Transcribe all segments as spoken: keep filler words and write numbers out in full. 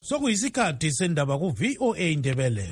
sokuyisikhathi sendaba ku V O A Ndebele.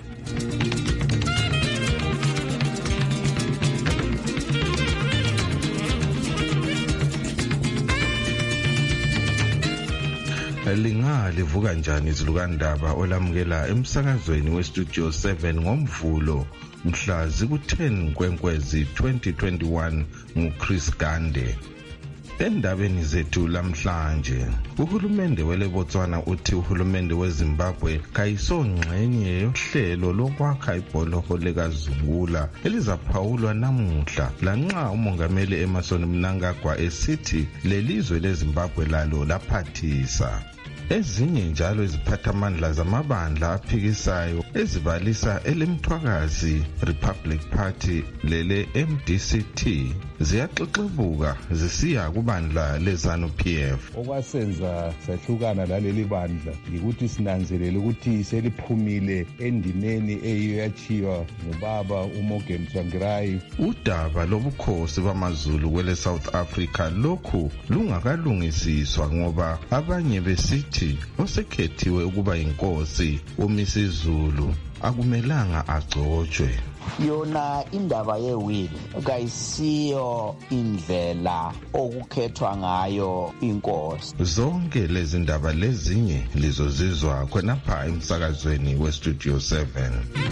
Linga livuka njani izilukandaba olamukela emsakazweni westudio seven ngomvulo mhla ziku-ten Nkwenkwezi twenty twenty-one nguChris Gande. Endabeni zethu lamhlanje, uhulumende weleBotswana uthi uhulumende weZimbabwe kayisongxenye yohlelo lokwakha ibholoho likaZungula elizaphawulwa namuhla, lanxa umongameli Emmerson Mnangagwa esithi lelizwe leZimbabwe lalo laphathisa. Ezinye njalo iziphathamandla zamabandla aphikisayo ezibalisa elimthwakazi Republic Party lele M D C T ziyaxexebuka zisiya kubandla leZANU P F. Okwasenza sahlukana laleli bandla ukuthi sinanzelele ukuthi seliphumile endimeni eyiyachiwa ngubaba uMorgan Tsvangirai. Udaba lobukhosi bamaZulu kwele South Africa lokhu lungakalungisiswa ngoba abanye besithi osekhethiwe ukuba inkosi uMisizulu akumelanga agcotshwe. Yona indaba yewili kayisiyo indlela okukhethwa ngayo inkosi. Zonke lezi ndaba lezinye lizozizwa khonapha emsakazweni westudio seven.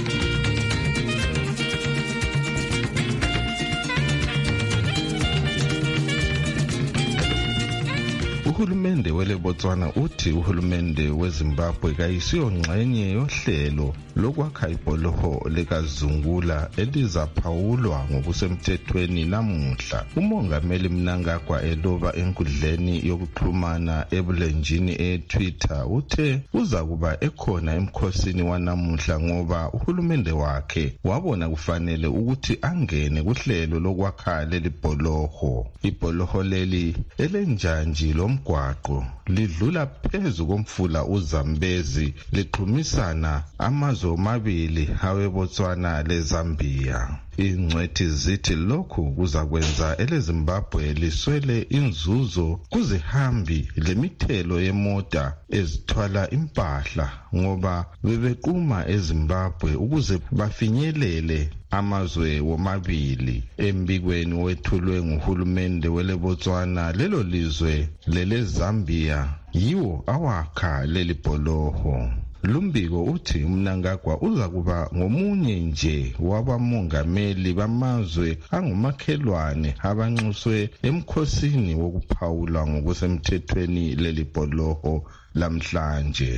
Uhulumende weleBotswana uthi uhulumende weZimbabwe kayisiyo ngxenye yohlelo lokwakha ibholoho likaZungula elizaphawulwa ngokusemthethweni namuhla. Umongameli Mnangagwa eloba enkundleni yokuxhumana ebulenjini eTwitter uthe uza kuba ekhona emkhosini wanamuhla ngoba uhulumende wakhe wabona kufanele ukuthi angene kuhlelo lokwakha leli bholoho. Ibholoho leli elenjanji lo mgwaqo lidlula phezu komfula uZambezi lixhumisana amazwe omabili aweBotswana leZambia. Ingcwethi zithi lokhu kuzakwenza eleZimbabwe liswele inzuzo kuzihambi lemithelo yemota ezithwala impahla ngoba bebequma eZimbabwe ukuze bafinyelele amazwe womabili. Embikweni wethulwe nguhulumende weleBotswana lelo lizwe leleZambia yiwo awakha leli bholoho. Lumbiko uthi Mnangagwa uza kuba ngomunye nje wabamongameli bamazwe angumakhelwane abanxuswe emkhosini wokuphawula ngokusemthethweni leli bholoho lamhlanje.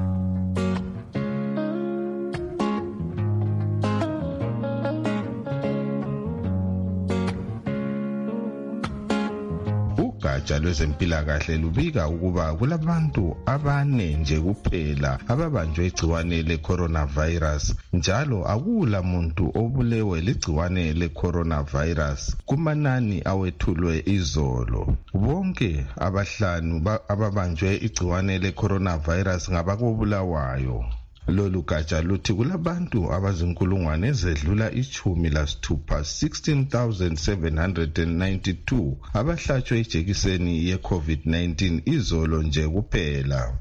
Ugatsha lwezempilakahle lubika ukuba kulabantu abane nje kuphela ababanjwe igciwane le-coronavirus, njalo akula muntu obulewe ligciwane le-coronavirus kumanani awethulwe izolo. Bonke abahlanu ababanjwe igciwane le-coronavirus ngabakobulawayo. Lolu gatsha luthi kulabantu abazinkulungwane ezedlula ichumi lasithupha sixteen thousand seven hundred ninety-two abahlatshwe ijekiseni ye-COVID nineteen izolo nje kuphela.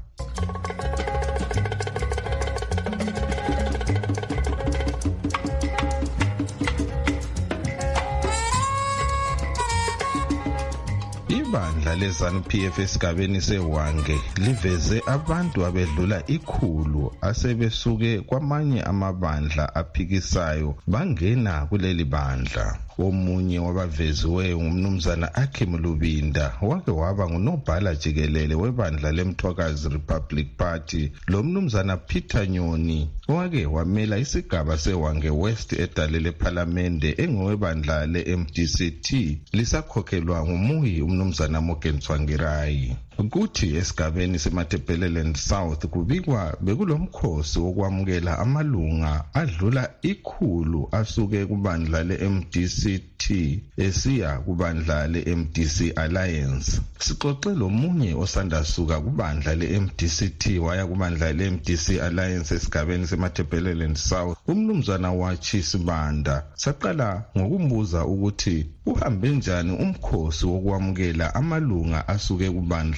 Ibandla leZANU P F esigabeni seHwange liveze abantu abedlula ikhulu asebesuke kwamanye amabandla aphikisayo bangena kuleli bandla. Omunye wabaveziweyo ngumnumzana Akim Lubinda wake waba ngunobhala jikelele webandla lemthwakazi Republic Party. Lo mnumzana Peter Nyoni wake wamela isigaba seHwange West edalele parliamente engowebandla le-M D C T lisakhokhelwa ngumuyi umnumzana Morgan Tsvangirai. Kuthi esigabeni seMatabeleland South kubikwa bekulomkhosi wokwamukela amalunga adlula ikhulu asuke kubandla le-M D C T esiya kubandla le-M D C Alliance. Sixoxe lomunye osanda suka kubandla le-M D C T waya kubandla le-M D C Alliance esigabeni seMatabeleland South, umnumzana wathi Sibanda. Saqala ngokumbuza ukuthi uhambe njani umkhosi wokwamukela amalunga asuke kubandla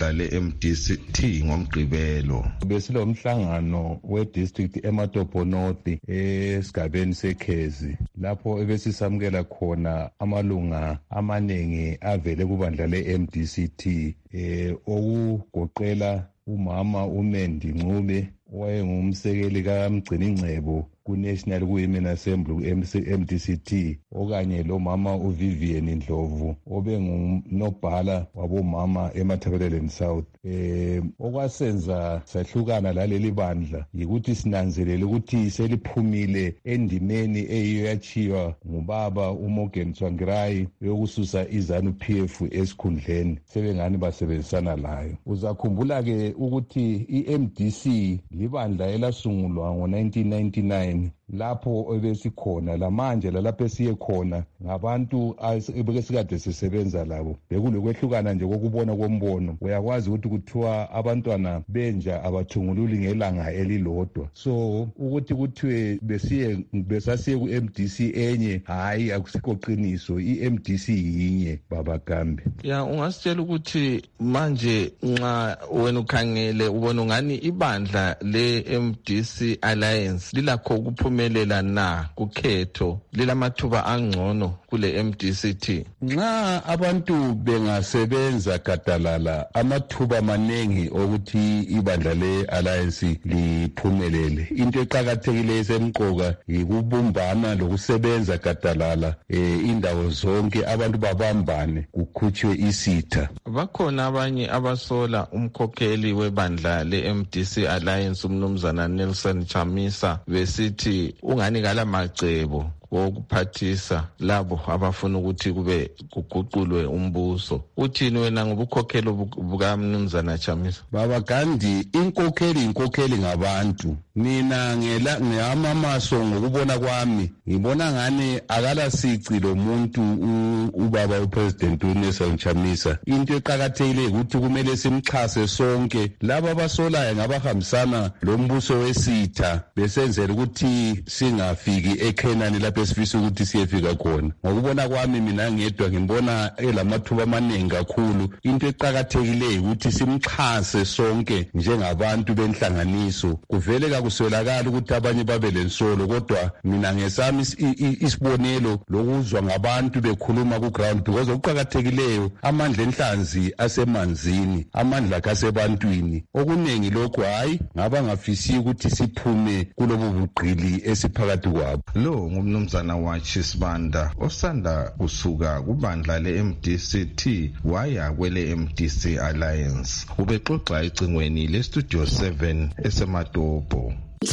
kubandla le-M D C T ngomgqibelo. Besilomhlangano we-district eMatopo North esigabeni seKhezi lapho ebesisamukela khona amalunga amanengi avele kubandla le-M D C T eh okugoqela umama uMendi Ncube wayengumsekeli kaMgcini Ngcebo ku-National Women Assembly ku-M D C T okanye lo mama uVivian Ndlovu obengunobhala wabomama eMatabeleland South. Eh okwasenza sahlukana laleli bandla yikuthi sinanzelele ukuthi seliphumile endimeni eyiyo yachiywa ngubaba uMorgan Tsvangirai yokususa iZANU P F esikhundleni sebengani basebenzisana layo. Uzakhumbula ke ukuthi i-M D C libandla elasungulwa ngo nineteen ninety-nine lapho ebesikhona lamanje lalapho esiye khona ngabantu ebekesikade sisebenza labo bekulokwehlukana nje kokubona kombono. Uyakwazi ukuthi kuthiwa abantwana benja abathungululi ngelanga elilodwa, so ukuthi kuthiwe besiye besasiye ku-M D C enye hayi akusikho qiniso. i-M D C yinye baba Gambe. Ya ungasitshela ukuthi manje nxa wena ukhangele ubona ngani ibandla le-M D C Alliance lilakho ukuphumelela na kukhetho, lilamathuba angcono kule M D C T? Nxa abantu bengasebenza gadalala amathuba manengi okuthi ibandla le-Alliance liphumelele. Into eqakathekile esemqoka yikubumbana lokusebenza gadalala eh indawo zonke abantu babambane kukhutshwe isitha. Bakhona abanye abasola umkhokheli webandla le-M D C Alliance umnumzana Nelson Chamisa besithi ungani kala macebo wokuphathisa labo abafuna ukuthi kube kuguqulwe umbuso. Uthini wena ngobukhokheli bukamnumzana Chamisa? Baba Gandhi, inkokheli inkokheli ngabantu. Mina ngela ngiyamamaso ngokubona kwami ngibona ngani akala sici lo muntu ubaba upresident uNelson Chamisa. Into eqhakathekile ukuthi kumele simxhase sonke laba abasolayo ngabahambisana lo mbuso wesitha besenzela ukuthi singafiki ekhenani lapho esifisa ukuthi siyefika khona. Ngokubona kwami mina ngedwa ngibona elamathuba amaningi kakhulu. Into eqhakathekileyo ukuthi simxhase sonke njengabantu benhlanganiso. Kuvele kuswelakala ukuthi abanye babe lensolo, kodwa mina ngesami isibonelo lokuzwa ngabantu bekhuluma ku ground, because okuqhakathekileyo amandla enhlanzi asemanzini, amandla kasebantwini. Okunengi lokho hayi ngaba ngafisi ukuthi siphume kulobu buqili esiphakathi kwabo. Lo ngumnumzana waChisibanda osanda kusuka kubandla le-M D C T waya kwele M D C Alliance. Ubexoxa ecingweni le Studio seven eseMatopo.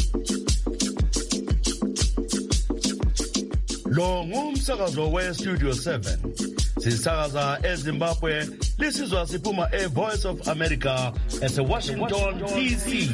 Lo ngumsakazo we Studio seven. Sisakaza eZimbabwe, lisizwa siphuma e Voice of America ese Washington D C.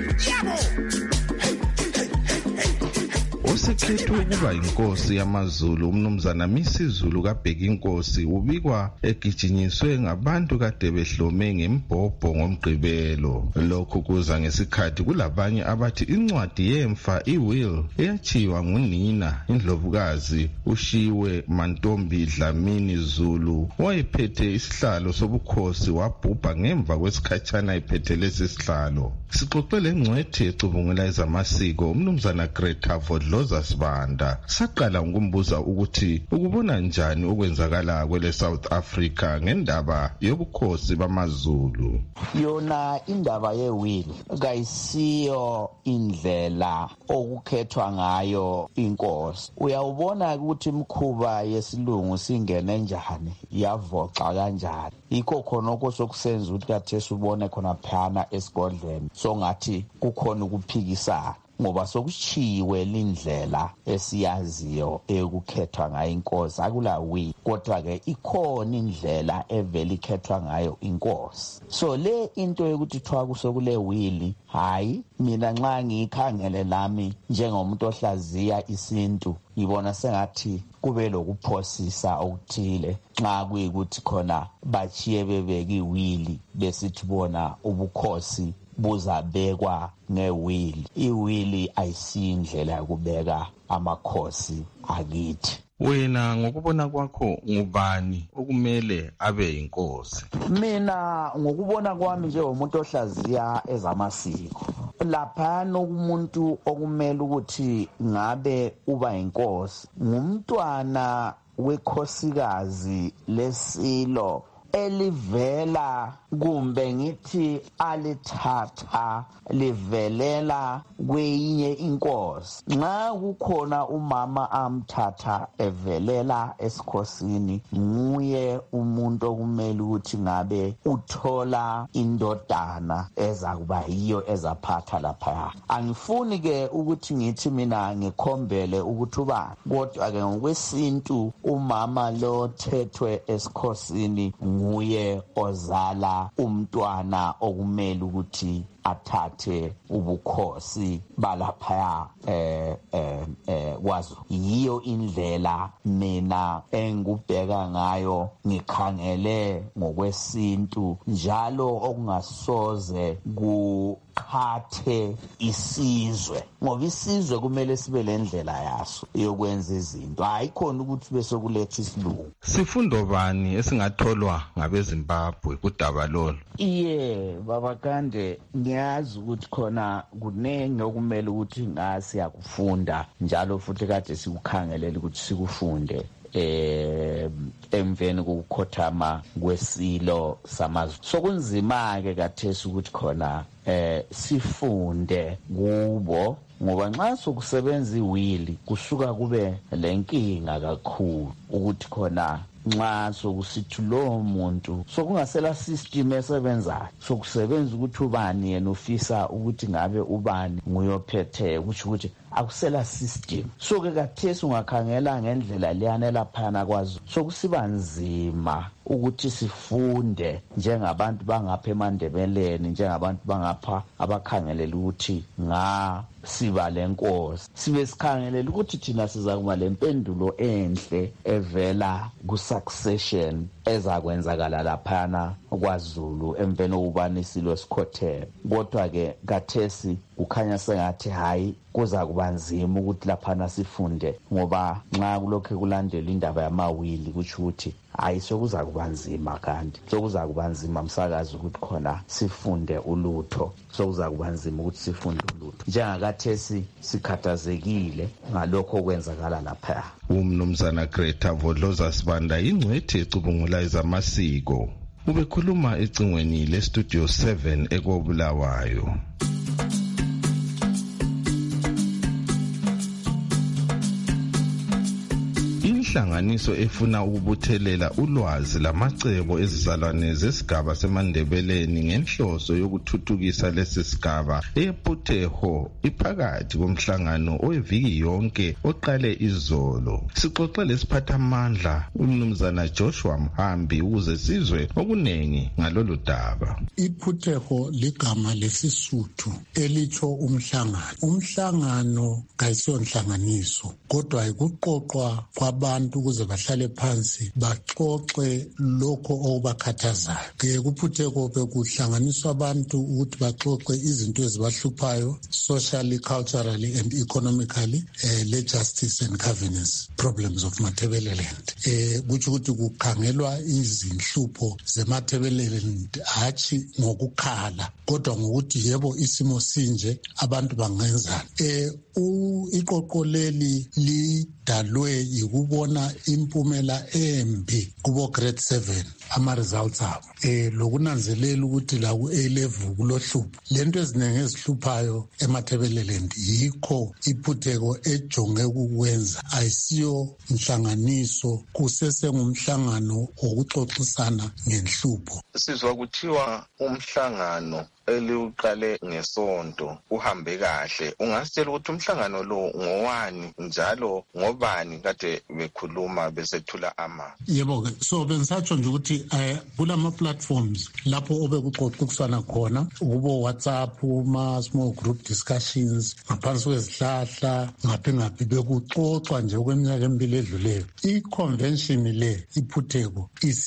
Osekhethwe ukuba inkosi yamaZulu umnumzana Misizulu kaBheki Inkosi ubikwa egijinyiswe ngabantu kade behlome ngembhobho ngomgqibelo. Lokho kuza ngesikhathi kulabanye abathi incwadi yemfa iwill eyachiwa ngunina indlovukazi uShiwe Mantombi Dlamini Zulu wayephethe isihlalo sobukhosi wabhubha ngemva kwesikhatshana ephethe lesi sihlalo. Sixoxele ngcwethi ecubungula ezamasiko umnumzana Greta Vodloza Sibanda. Saqala ngokumbuza ukuthi ukubona njani okwenzakala kwele South Africa ngendaba yobukhosi bamaZulu. Yona indaba yewill kayisiyo indlela okukhethwa ngayo inkosi. Uyawubona ukuthi imkhuba yesilungu singene njani yavoxa kanjani. Yikho khona okusokusenza ukuthi kathesi ubone khona phana esigodlweni so ngathi kukhona ukuphikisana ngoba sokuchiwe lindlela esiyaziyo ekukhethwa ngayo inkosi akula wi, kodwa ke ikhona indlela evele ikhethwa ngayo inkosi. So le into yokuthi thwa kusokule wili hayi mina nxa ngikhangele lami njengomuntu ohlaziya isintu ngibona sengathi kube lokuphosisa okuthile nxa kuyikuthi khona bachiye bebeka iwili besithi bona ubukhosi buzabekwa ngewili. Iwili ayisindlela yakubeka amakhosi akithi. Wena ngokubona kwakho ngubani okumele abe inkosi? Mina ngokubona kwami njengomuntu ohlaziya ezamasiko, lapha nokumuntu okumele ukuthi ngabe uba inkosi ngumntwana wekhosikazi lesilo elivela kumbe ngithi alithatha livelela kwenye inkosi. Nxa kukhona umama amthatha evelela esikhosini, nguye umuntu okumele ukuthi ngabe uthola indodana ezakuba yiyo ezaphatha lapha. Angifuni ke ukuthi ngithi mina ngikhombele ukuthi uba, kodwa ke ngokwesintu umama lo thethwe esikhosini nguye ozala umntwana okumele ukuthi athathe ubukhosi balaphaya eh eh eh kwazo. Yiyo indlela mina engubheka ngayo, ngikhangele ngokwesintu njalo okungasoze kuqhathe isizwe, ngoba isizwe kumele sibe lendlela yaso yokwenza izinto, hayikhona ukuthi bese kuletha isilungu. Sifundo bani esingatholwa ngabeZimbabwe kudaba lolu? Iye baba Kande, ngiyazi ukuthi khona kunenge okumele ukuthi ngasi yakufunda njalo futhi kade sikukhangelela ukuthi sikufunde eh emveni kokukhothama kwesilo samazwe. Sokunzima ke kathesi ukuthi khona eh sifunde kubo, ngoba nxa sokusebenza iwili kusuka kube lenkinga kakhulu ukuthi khona nxa sokusithi lo muntu sokungasela system esebenzayo, sokusebenza ukuthi ubani yena ufisa ukuthi ngabe ubani nguyophethe, ukuthi ukuthi akusela system. So ke kathesi ungakhangela ngendlela leyana laphana kwazo sokusiba nzima ukuthi sifunde njengabantu bangapha eMandebeleni, njengabantu bangapha abakhangelela ukuthi nga siba lenkosi, sibe sikhangelela ukuthi thina siza kuba lempendulo enhle evela ku succession ezakwenzakala laphana kwaZulu emveni okubani silo sikhotheme. Kodwa ke kathesi kukhanya sengathi hayi kuza kuba nzima ukuthi laphana sifunde, ngoba nxa kulokho kulandela indaba yamawili kuthi ukuthi hayi sokuza kuba nzima, kanti sokuza kuba nzima msakazi ukuthi khona sifunde ulutho, sokuza kuba nzima ukuthi sifunde ulutho njengakathesi sikhathazekile ngalokho okwenzakala lapha. Umnumzana Greta Vodloza Sibanda ingcwethi ecubungula ezamasiko ubekhuluma ecingweni le Studio seven eKobulawayo. Inhlanganiso efuna ukubuthelela ulwazi lamacebo ezizalwane zesigaba seMandebeleni ngenhloso yokuthuthukisa lesi sigaba ePuteho iphakathi komhlangano oweviki yonke oqale izolo. Sixoxe lesiphathamandla uMnumzana Joshua Mhambi ukuze sizwe okunengi ngalolu daba. iPuteho ligama lesisuthu elitsho umhlangano. Umhlangano kayisiyo nhlanganiso, kodwa ikuqoqwa kwabantu ukuze bahlale phansi baxoxe lokho okubakhathazayo. Ke kuPuteho bekuhlanganiswa abantu ukuthi baxoxe izinto ezibahluphayo socially, culturally and economically, eh, le justice and governance problems of Matabeleland. Eh kuthi ukuthi kukhangelwa izinhlupho zeMatabeleland hathi ngokukhala, kodwa ngokuthi yebo isimo sinje abantu bangenzani. Eh iqoqo leli lidalwe yikubona impumela embi kubo grade seven ama results abo, eh lokunanzelela ukuthi la ku A level kulohlupho. Lento eziningi ezihluphayo eMatabeleland yikho iPuteho ejonge ukwenza, ayisiyo inhlanganiso, kusesengumhlangano wokuxoxisana ngenhlupho. Sizwa kuthiwa umhlangano eliuqale ngesonto uhambe kahle. Ungasitshela ukuthi umhlangano lo ngowani njalo ngobani kade bekhuluma besethula ama? Yebo ke, so bengisatsho nje ukuthi ukuthi eh kulama platforms lapho obekuxoxisana khona kubo WhatsApp uma small group discussions ngaphansi kwezihlahla ngaphi ngaphi bekuxoxwa nje okweminyaka emibili edluleyo. I-convention le iPhutheko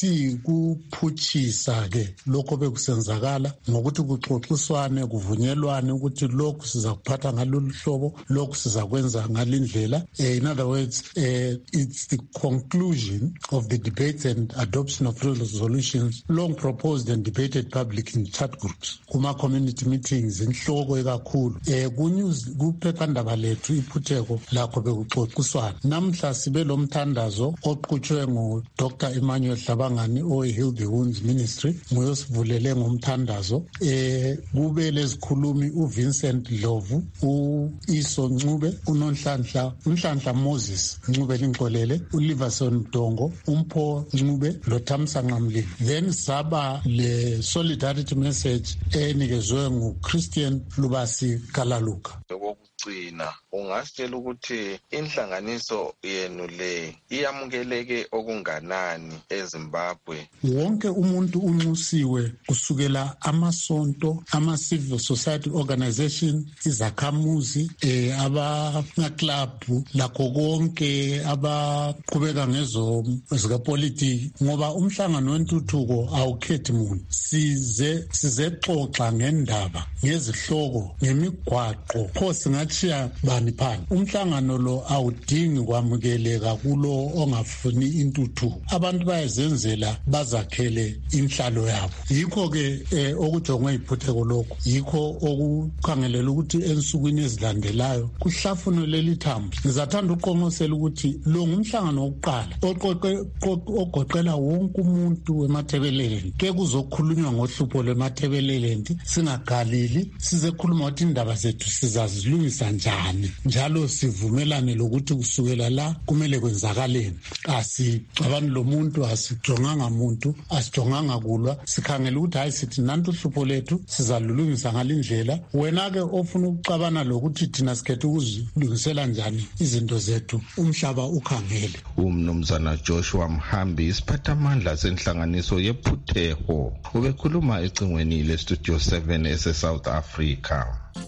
isikuphutshisa ke lokho bekusenzakala ngokuthi kuxoxiswane kuvunyelwane ukuthi lokhu siza kuphatha ngalolu hlobo lokhu siza kwenza ngalindlela. In other words, uh, it's the conclusion of the debates and adoption of resolutions long proposed and debated public in chat groups kuma community meetings inhloko ekakhulu eh kunews kuphephandaba lethu iPhutheko lakho bekuxoxiswana. Namhla sibe lo mthandazo oqhutshwe ngo Doctor Emmanuel Hlabangani oyi Heal the Wounds Ministry nguyosivulele ngomthandazo. eh kube lezikhulumi uVincent Dlovu, uIso Ncube, uNonhlanhla uNhlanhla Moses Ncube Linkolele, uLiverson Mdongo, uMpho Ncube loThamsa Nqamlilo. Then saba le solidarity message enikezwe nguChristian Lubasi Kalaluka. Gcina ungasitshela ukuthi inhlanganiso yenu le iyamukeleke okunganani eZimbabwe? Wonke umuntu unxusiwe kusukela amasonto, ama civil society organization, izakhamuzi, eh abamaclub lakho konke abaqhubeka ngezo zika politiki ngoba umhlangano wentuthuko awukhethi muntu. Size sizexoxa ngendaba ngezihloko ngemigwaqo phosi ngatshiya bani phani. Umhlangano lo awudingi kwamukeleka kulo ongafuni intuthuko. Abantu bayazenzela bazakhele inhlalo yabo. Yikho ke eh, okujongwe iPhutheko lokho yikho okukhangelela ukuthi ensukwini ezilandelayo kuhlafunwe leli thambo. Ngizathanda uqonqosela ukuthi lo ngumhlangano wokuqala oqoqe ogoqela wonke umuntu emathebeleleni. Ke kuzokhulunywa ngohlupho lemathebeleleni singagalili sizekhuluma ukuthi indaba zethu sizazilungisa njani njalo sivumelane lokuthi kusukela la kumele kwenzakaleni. Asi abantu lo muntu asijonganga umuntu asijonganga kulwa sikhangela ukuthi hayi sithi nantu uhlupho lethu sizalulungisa ngalindlela. Wena ke ofuna ukucabana lokuthi thina sikhethe ukuzilungisela njani izinto zethu umhlaba ukhangele. Umnumzana Joshua Mhambi isiphathamandla senhlanganiso yePhutheko ubekhuluma ecingweni le Studio seven ese South Africa.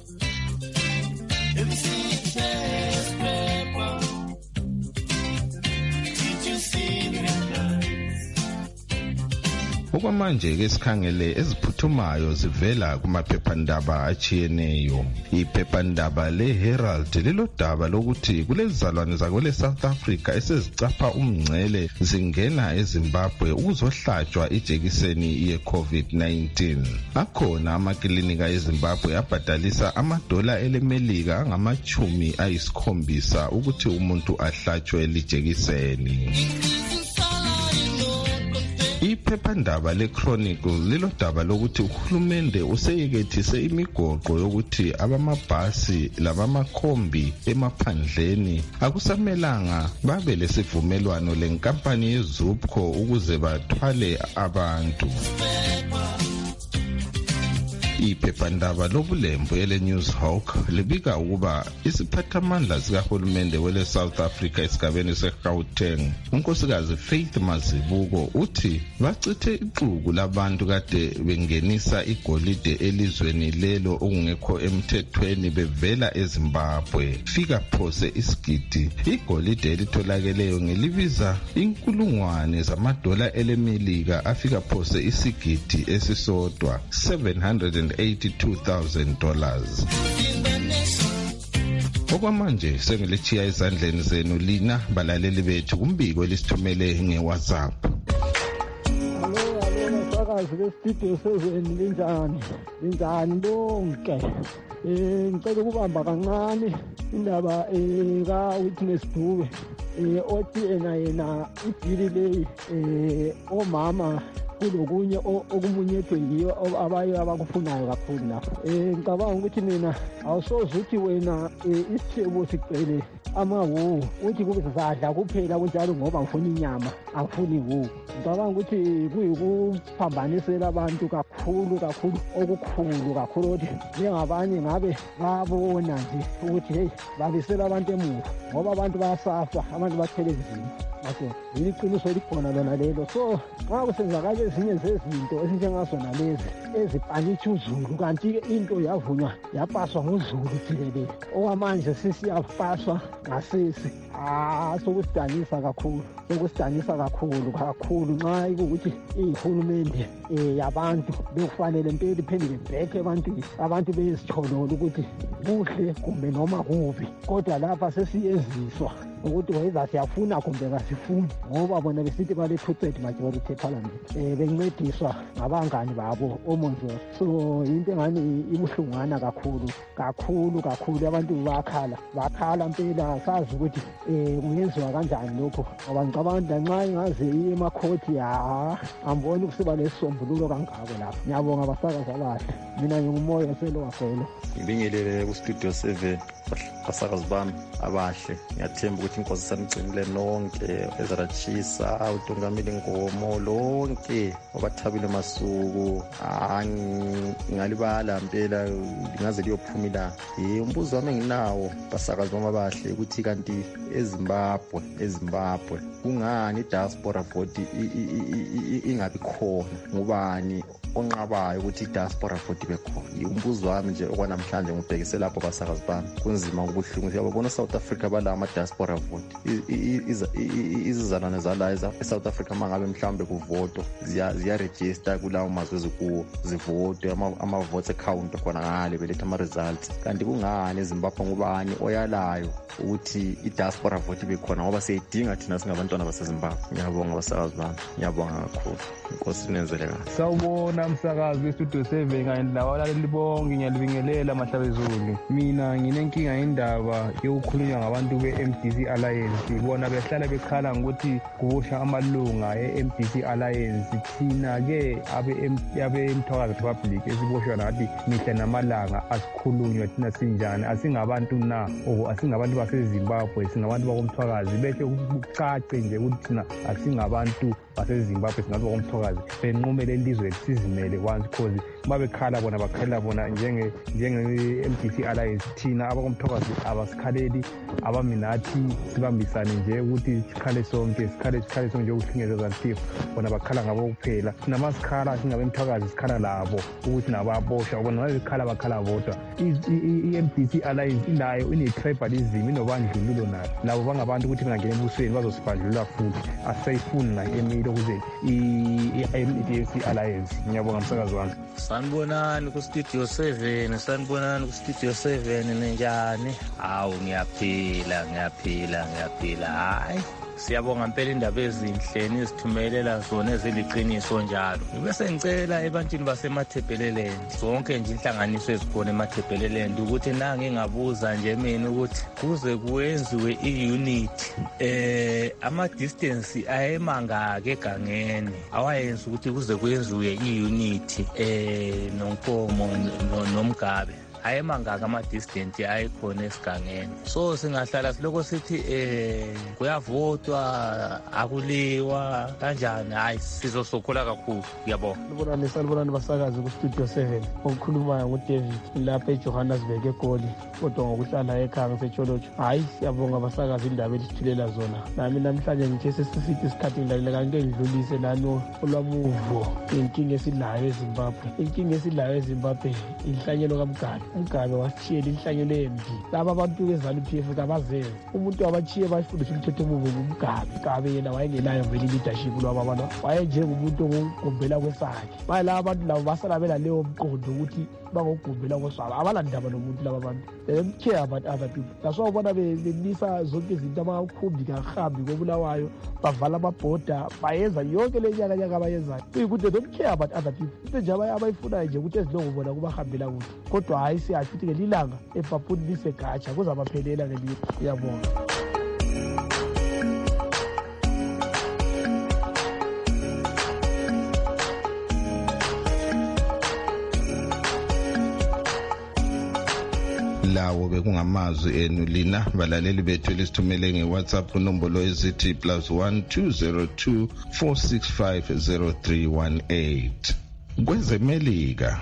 Okwamanje ke sikhangele eziphuthumayo zivela kumaphephandaba achiyeneyo. Iphephandaba leHerald lilodaba lokuthi kulezizalwane zakwele South Africa esezicapha umngcele zingena eZimbabwe ukuzohlatshwa ijekiseni ye-COVID nineteen. Akhona amaklinika eZimbabwe abhadalisa amadola elemelika angamachumi ayisikhombisa ukuthi umuntu ahlatshwe lijekiseni. Iphephandaba leChronicle lilodaba lokuthi uhulumende useyekethise imigoqo yokuthi abamabhasi labamakhombi emaphandleni akusamelanga babe lesivumelwano lenkampani yeZupco ukuze bathwale abantu. Iphephandaba lobulembu ele Newshawk libika ukuba isiphathamandla sikahulumende wele South Africa esigabeni seGauteng unkosikazi Faith Mazibuko uthi bachithe ixuku labantu kade bengenisa igolide elizweni lelo okungekho emthethweni bevela eZimbabwe. Fika phose isigidi igolide elitholakeleyo ngelibiza inkulungwane zamadola elemelika afika phose isigidi esisodwa seven hundred eighty-two thousand dollars. Okwamanje sengilichiya ezandleni zenu lina balaleli bethu kumbiko elisithumele ngeWhatsApp. Sakazi lestudio seven linjani linjani bonke. Eh ngicela ukubamba kancane indaba eh ka Witness Dube eh othi ena yena idili le eh omama kulokunye okumunyethwe ngiyo abaye abakufunayo kakhulu lapho. Eh ngicabanga ukuthi mina awusoze uthi wena isithebo sigcwele amawu uthi kube sisadla kuphela kunjalo ngoba ngifuna inyama angifuni iwu. Ngicabanga ukuthi kuyikuphambanisela abantu kakhulu kakhulu okukhulu kakhulu ukuthi njengabanye ngabe babona nje ukuthi hey babisela abantu emuva ngoba abantu bayasafa, abantu bathwele nzima. Ngakho yini iqiniso likhona lona lelo. So nxa kusenzakala ezinye zezinto ezinjengasona lezi ezipanitsha uzulu, kanti-ke into yavunywa yapaswa nguzulu jikelele, okwamanje sisiyapaswa ngasisi. Ah, sokusidanisa kakhulu, sokusidanisa kakhulu kakhulu nxa ikuthi ihulumende um yabantu bekufanele mpela iphendule mbekhe ebantwini, abantu bezitholole ukuthi kuhle kumbe noma kubi, kodwa lapha sesiyeziswa ukuthi whether siyafuna kumbe kasifuni, ngoba bona besithi bale two-third majority eparliament um bencediswa ngabangani babo omonjwa. So into engani ibuhlungana kakhulu kakhulu kakhulu, abantu bakhala bakhala mpela, sazi ukuthi um kungenziwa kanjani lokho, ngoba ngicabanga nxa ingaze iye emakhoti ha amboni ukusiba lesisombululo kangako lapho. Ngiyabonga abasakazi abahle, mina ngingumoya selowagelo. Ngibingelele kustudio seven basakazi bami abahle, ngiyathemba ukuthi inkosi sanigcinile nonke, ezaratshisa uDongamile Ngomo lonke obathabile masuku. Ngalibala mpela ngaze liyophuma ilanga. Eh, umbuzo wami enginawo basakazi bami abahle ukuthi kanti eZimbabwe eZimbabwe kungani diaspora vote ingabi khona, ngubani onqabayo ukuthi i-diaspora vote ibe khona? Umbuzo wami nje okwanamhlanje ngibhekise lapho basakazi bami, kunzima ukubuhlungu. Siyabona South Africa bala ama-diaspora vote, izizalwane zala e-South Africa mangabe mhlawumbe kuvoto ziyaregister kulawo mazwe ezikuwo, zivote ama-votes account khona ngale beletha ama-results. Kanti kungani eZimbabwe, ngubani oyalayo ukuthi i-diaspora vote ibe khona, ngoba siyidinga thina singabantwana baseZimbabwe. Ngiyabonga basakazi bami, ngiyabonga kakhulu, inkosi inenzele kahle. Sawubona msakazi westudio seven kanye labalaleli bonke, ngiyalibingelela Mahlabezulu. Mina nginenkinga yendaba yokukhulunywa ngabantu be-M D C Alliance. Bona behlala bekhala ngokuthi kubosha amalunga e-M D C Alliance. Thina-ke abe-Mthwakazi Republic esiboshwa nathi mihla namalanga asikhulunywa thina sinjani, asingabantu na or asingabantu baseZimbabwe, singabantu bakoMthwakazi. Behle kucace nje ukuthi thina asingabantu baseZimbabwe, singabantu bakoMthwakazi. Benqume lelizwe sizimele once cause babekhala bona bakhalela bona njenge njenge-M D C Alliance. Thina abakoMthwakazi abasikhaleli abaminathi sibambisane nje ukuthi sikhale sonke sikhale sikhale sonke nje ukuhlingeza zantifu, bona bakhala ngabo kuphela. Thina masikhala singabeMthwakazi sikhala labo ukuthi nababosha, bona bazikhala bakhala bodwa. I-M D C Alliance inayo ine-tribalism, inobandlululo nayo. Labo bangabantu ukuthi bengangena ebusweni bazosibandlulula futhi, asayifuni nayo ukuze i-M D C Alliance. Ngiyabonga msakazi wami. Sanibonani ku-studio seven, sanibonani ku-studio seven, ninjani? Hawu ngiyaphila ngiyaphila ngiyaphila hayi siyabonga mpela indaba ezinhle nizithumelela zona eziliqiniso njalo. Bese ngicela ebantwini basemaThebeleleni zonke nje inhlanganiso ezikhona emaThebeleleni ukuthi nange ngabuza nje mina ukuthi kuze kuwenziwe i-unit eh ama distance ayemangaka egangeni awayenza ukuthi kuze kuyenziwe i-unit eh noNkomo noMgabe ayemangaka ama-distance ayikhona esigangeni. So singahlala siloko sithi eh kuyavotwa akuliwa kanjani, hayi sizosokola kakhulu. Ngiyabonga. Libonani salibonani basakazi ku-studio seven, okukhulumayo nguDavid lapha eJohannesburg eGoli, kodwa ngokuhlala ekhaya ngisetsholotho. Hayi siyabonga basakazi indaba elisithulela zona. Nami namhlanje ngithe sesisithi isikhathi ngilalela kanti ngidlulise lano olwamuvo inkinga esilayo eZimbabwe. Inkinga esilayo eZimbabwe inhlanyelo kaMgabe. uMgabe wasishiyela inhlanyelo embi. Laba abantu bezanu-P F kabazenze umuntu wabashiye bafundisa umthetho omubi uMgabe. uMgabe yena wayengelayo vele leadership lwaba abantu, wayenjengomuntu ongogumbela kwesakhe. Manje laba abantu labo basala belaleyo mqondo ukuthi bangogumbela kwesaba, abalandaba nomuntu laba abantu. They don't care about other people. That's why ubona benisa zonke izinto amakhumbi kahambi kobulawayo, bavala amabhoda, bayenza yonke le nyaka nyaka abayenzayo. Kuyikuthi they don't care about other people. Into nje abayifunayo nje ukuthi ezilongo bona kubahambela kuhle. Kodwa hayi siyasho ukuthi ngelilanga ebhabhuni lisegatsha kuzabaphelela ngeliyo. Uyabonga. lawo bekungamazwi enu lina balaleli bethu elisithumele ngeWhatsApp kunombolo ezithi plus one two zero two four six five zero three one eight. Kwezemelika,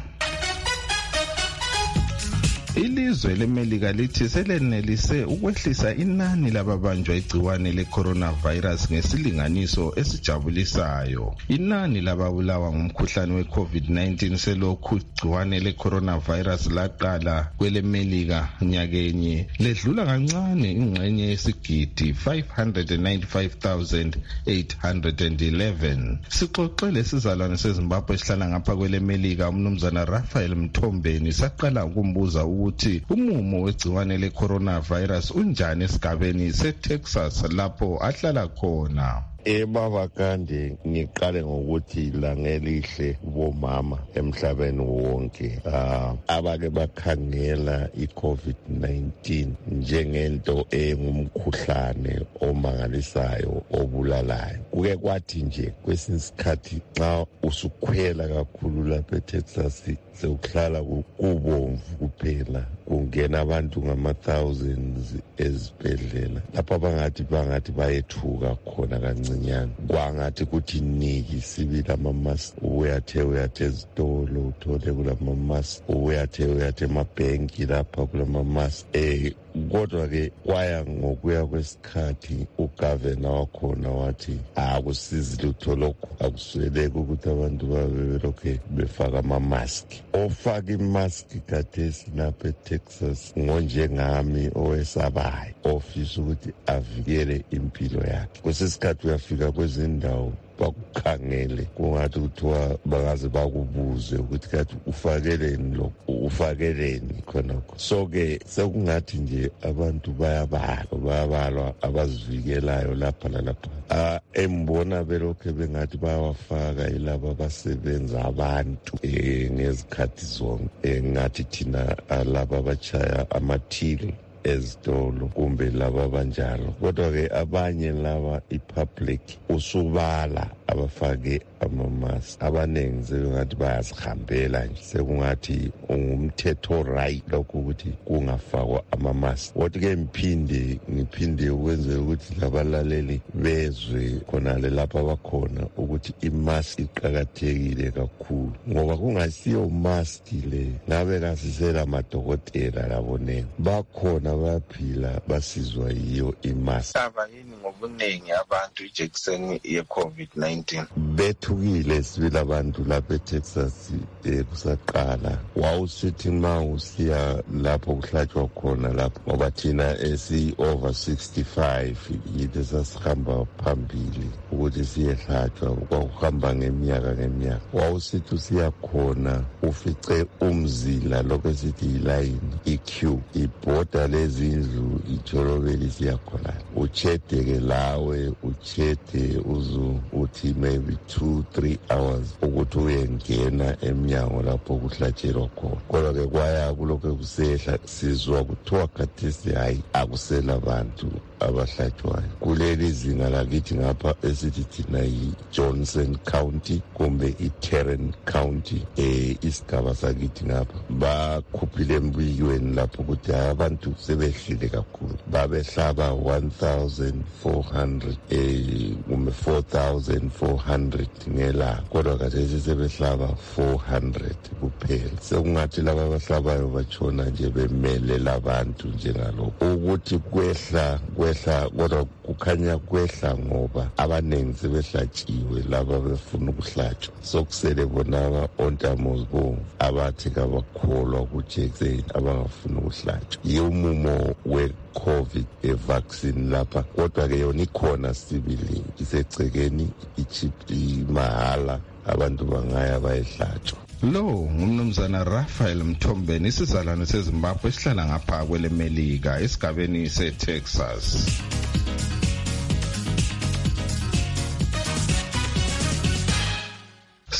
ilizwe leMelika lithi selenelise ukwehlisa inani lababanjwa igciwane le-coronavirus ngesilinganiso esijabulisayo. Inani lababulawa ngumkhuhlane we-COVID nineteen selokhu igciwane le-coronavirus laqala kweleMelika nyakenye ledlula kancane ingxenye yesigidi five hundred ninety-five thousand eight hundred eleven. Sixoxele sizalwane seZimbabwe esihlala ngapha kweleMelika umnumzana Raphael Mthombeni saqala ukumbuza ukuthi umumo wegciwane le-coronavirus unjani esigabeni seTexas lapho ahlala khona. Ebaba kande ngiqale ngokuthi langelihle bomama emhlabeni wonke uh, abake bakhangela i-COVID nineteen njengento engumkhuhlane omangalisayo obulalayo. Kuke kwathi nje kwesinye isikhathi xa usukhwela kakhulu lapha eTexas sewuhlala kubomvu kuphela kungena abantu ngama-thousands ezibhedlela lapho abangathi bangathi bayethuka khona kancane kwangathi kuthi niki sibili amamask uyathe uyathe ezitolo uthole kulamamask uyathe uyathe emabhenki lapha kulamamask eh kodwa-ke kwaya ngokuya kwesikhathi ugavana wakhona wathi akusizi lutho lokhu akusweleki ukuthi abantu babe belokhu befaka amamaski. Ofaka imaski kathesi lapha eTexas ngonjengami owesabayo ofisa ukuthi avikele impilo yakhe. Kwesesikhathi uyafika kwezindawo bakukhangele kungathi kuthiwa bangaze bakubuze ukuthi kathi ufakeleni lo ufakeleni khonokho. So-ke sekungathi nje abantu bayabalwa bayabalwa abazivikelayo lapha lalapha. Ah, embona belokhu bengathi bayawafaka ilaba abasebenza abantu eh ngezikhathi zonke ngathi thina laba abachaya amathili ezitolo kumbe laba banjalo. Kodwa-ke abanye laba i-public usubala abafake amamask abaningi sekungathi bayazihambela nje sekungathi ungumthetho right lokhu ukuthi kungafakwa amamask. Kodwa-ke ngiphinde ngiphinde ukwenzela ukuthi labalaleli bezwe khonale lapha abakhona ukuthi imask iqakathekile kakhulu ngoba kungasiyo mask le ngabe kasisela amadokotela labonene bakhona bayaphila basizwa yiyo imask. Aba yini ngobuningi abantu ijekiseni ye-COVID nineteen bethukile sibili abantu lapha eTexas eh kusaqala wawusithi ma usiya lapho kuhlatshwa khona lapho ngoba thina esi over sixty-five yithe sasihamba phambili ukuthi siyehlatshwa kwakuhamba ngeminyaka ngeminyaka wawusithi usiya khona ufice umzila lokho esithi iline i-queue ibhoda lezindlu ijolobeli siyakhona uchedeke lawe uchede uzu uthi maybe two three hours ukuthi uyengena emnyango lapho kuhlatshelwa khona. Kodwa-ke kwaya kulokho kusehla sizwa kuthiwa khathesi hayi akusela abantu abahlatshwayo kuleli zinga lakithi ngapha esithi thina yi-Johnson County kumbe i-Tarrant County eh isigaba sakithi ngapha bakhuphile embikweni lapho ukuthi abantu sebehlile kakhulu babehlaba one thousand four hundred eh kumbe four thousand four hundred ngela kodwa khathesi sebehlaba four hundred kuphela sekungathi laba abahlabayo batshona nje bemele labantu njengalokho ukuthi kwehla kwehla kodwa kukhanya kwehla ngoba abaningi sebehlatshiwe laba befuna ukuhlatshwa sokusele bonaba ontamozibomvu abathi kabakholwa kujekiseni abangafuna ukuhlatshwa yomumo we-COVID vaccine lapha kodwa-ke yona ikhona sibili isegcekeni ichip imahala abantu bangaya bayehlatshwa. Lo ngumnumzana Raphael Mthombeni isizalwane seZimbabwe esihlala ngapha kweleMelika esigabeni seTexas.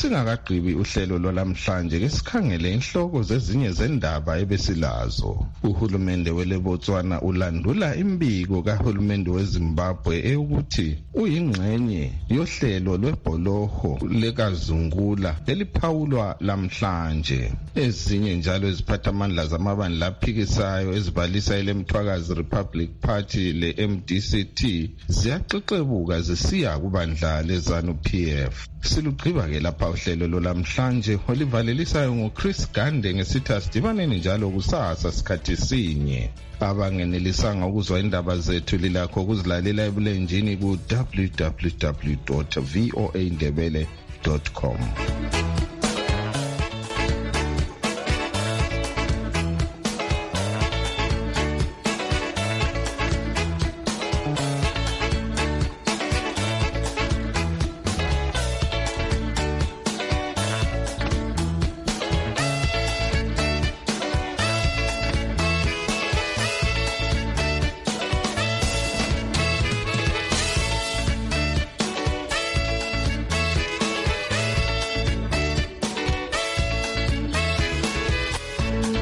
singakagqibi uhlelo lwalamhlanje ke sikhangele inhloko zezinye zendaba ebesilazo. Uhulumende weLebotswana ulandula imbiko kahulumende weZimbabwe eyokuthi uyingxenye yohlelo lwebholoho lekazungula eliphawulwa lamhlanje. Ezinye njalo iziphathamandla zamabandla aphikisayo ezibalisa ileMthwakazi Republic Party le M D C T ziyaxexebuka zisiya kubandla leZANU P F. Silugqiba ke lapha uhlelo lolamhlanje olivalelisayo ngoChris Gande ngesithi asidibaneni njalo kusasa sikhathi sinye. Abangenelisanga ukuzwa indaba zethu lilakho ukuzilalela ebulenjini ku w w w dot v o a ndebele dot com.